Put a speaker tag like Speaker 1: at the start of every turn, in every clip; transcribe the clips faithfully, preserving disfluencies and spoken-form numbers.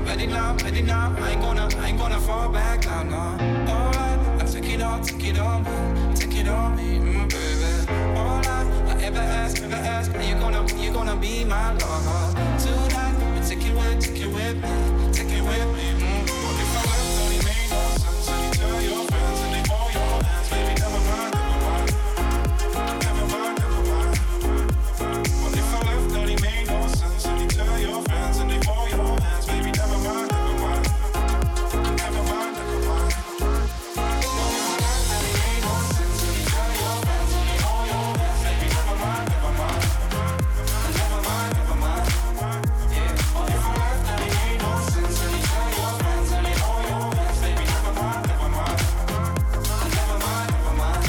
Speaker 1: ready now, ready now. I ain't gonna, I ain't gonna fall back now, no. Alright, I take it all, take it on me, take it on me, mm, baby. All I, I ever ask, ever ask, are you gonna, you gonna be my lover tonight? Take it with, take it with me, take it with me. Mm. What if I left, only made no sense? And you tell your friends and they hold your hands, baby, never mind, never mind, never mind, never mind. What if I left, only made no sense? And you tell your friends and they hold your hands, baby, never mind, never mind, never mind, never mind. What if I left, only made no sense? And you tell your friends and they hold your hands, baby, never mind, never mind, never mind, never mind. Yeah. What if I left, only made no sense? And you tell your friends and they hold your hands, baby, never mind, never mind, never mind, never mind.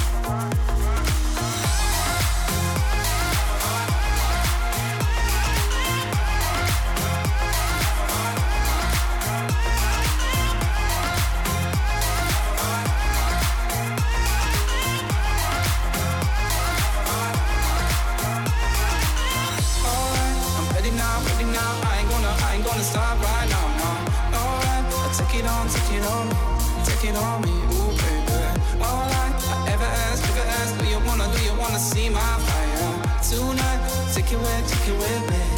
Speaker 1: Ready now, ready now. I ain't gonna, I ain't gonna stop right now, no. Alright, I take it on, take it on me, take it on me, ooh baby. Alright, I ever ask, ever ask, do you wanna, do you wanna see my fire tonight? Take it with, take it with me.